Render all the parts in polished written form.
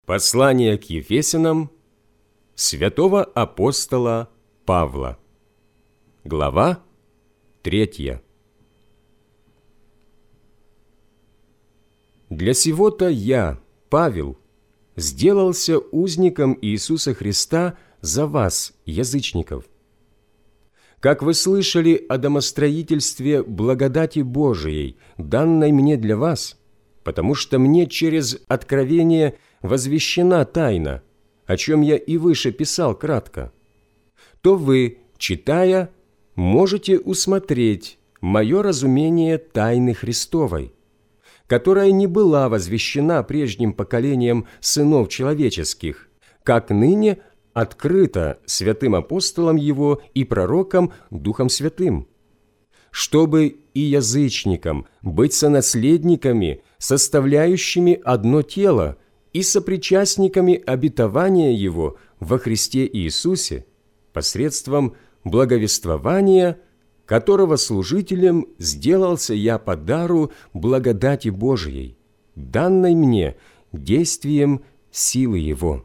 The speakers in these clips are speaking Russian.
Послание к Ефесянам святого апостола Павла. Глава 3. Для сего-то я, Павел, сделался узником Иисуса Христа за вас, язычников. Как вы слышали о домостроительстве благодати Божией, данной мне для вас, потому что мне через откровение возвещена тайна, о чем я и выше писал кратко, то вы, читая, можете усмотреть мое разумение тайны Христовой, которая не была возвещена прежним поколением сынов человеческих, как ныне открыта святым апостолом Его и пророком Духом Святым, чтобы и язычникам быть сонаследниками, составляющими одно тело, и сопричастниками обетования Его во Христе Иисусе посредством благовествования, которого служителем сделался я по дару благодати Божией, данной мне действием силы Его.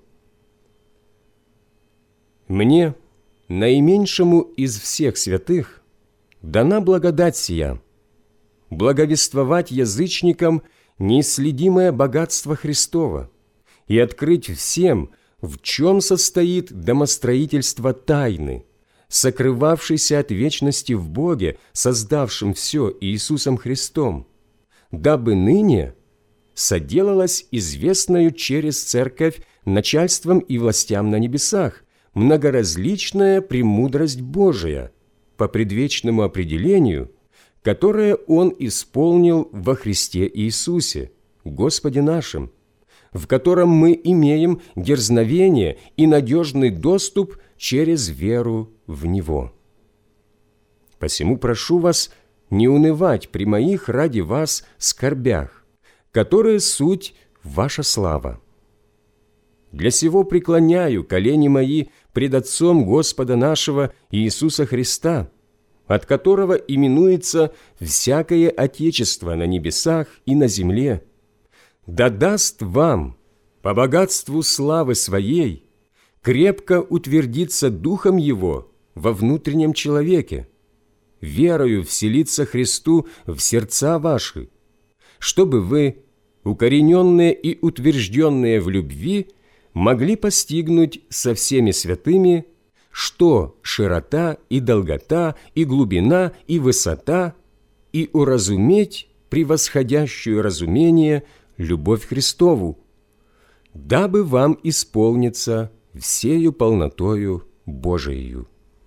Мне, наименьшему из всех святых, дана благодать сия, благовествовать язычникам неисследимое богатство Христова и открыть всем, в чем состоит домостроительство тайны, сокрывавшейся от вечности в Боге, создавшем все Иисусом Христом, дабы ныне соделалась известною через Церковь начальством и властям на небесах многоразличная премудрость Божия по предвечному определению, которое Он исполнил во Христе Иисусе, Господе нашим, в котором мы имеем дерзновение и надежный доступ через веру в Него. Посему прошу вас не унывать при моих ради вас скорбях, которые суть ваша слава. Для сего преклоняю колени мои пред Отцом Господа нашего Иисуса Христа, от которого именуется всякое Отечество на небесах и на земле, да даст вам, по богатству славы Своей, крепко утвердиться Духом Его во внутреннем человеке, верою вселиться Христу в сердца ваши, чтобы вы, укорененные и утвержденные в любви, могли постигнуть со всеми святыми, что широта и долгота, и глубина, и высота, и уразуметь превосходящую разумение любовь Христову, дабы вам исполниться всею полнотою Божией.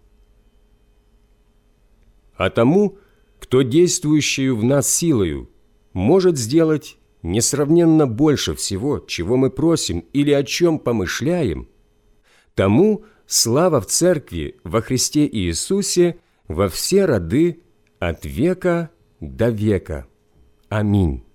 А тому, кто действующую в нас силою может сделать несравненно больше всего, чего мы просим или о чем помышляем, тому слава в Церкви во Христе Иисусе во все роды от века до века. Аминь.